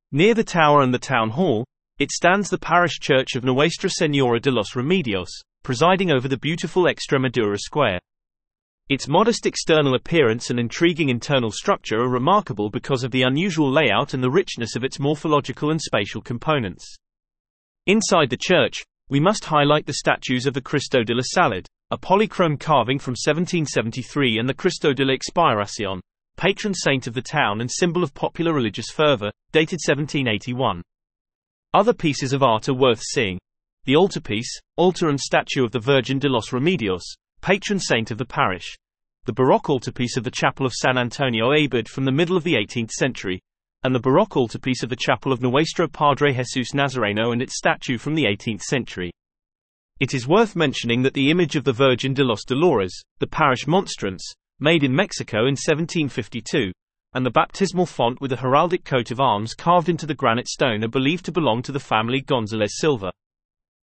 Near the tower and the town hall, it stands the parish church of Nuestra Señora de los Remedios, presiding over the beautiful Extremadura Square. Its modest external appearance and intriguing internal structure are remarkable because of the unusual layout and the richness of its morphological and spatial components. Inside the church, we must highlight the statues of the Cristo de la Salud, a polychrome carving from 1773, and the Cristo de la Expiración, patron saint of the town and symbol of popular religious fervor, dated 1781. Other pieces of art are worth seeing. The altarpiece, altar and statue of the Virgin de los Remedios, patron saint of the parish. The Baroque altarpiece of the Chapel of San Antonio Abad from the middle of the 18th century, and the Baroque altarpiece of the Chapel of Nuestro Padre Jesus Nazareno and its statue from the 18th century. It is worth mentioning that the image of the Virgin de los Dolores, the parish monstrance, made in Mexico in 1752, and the baptismal font with a heraldic coat of arms carved into the granite stone are believed to belong to the family González Silva.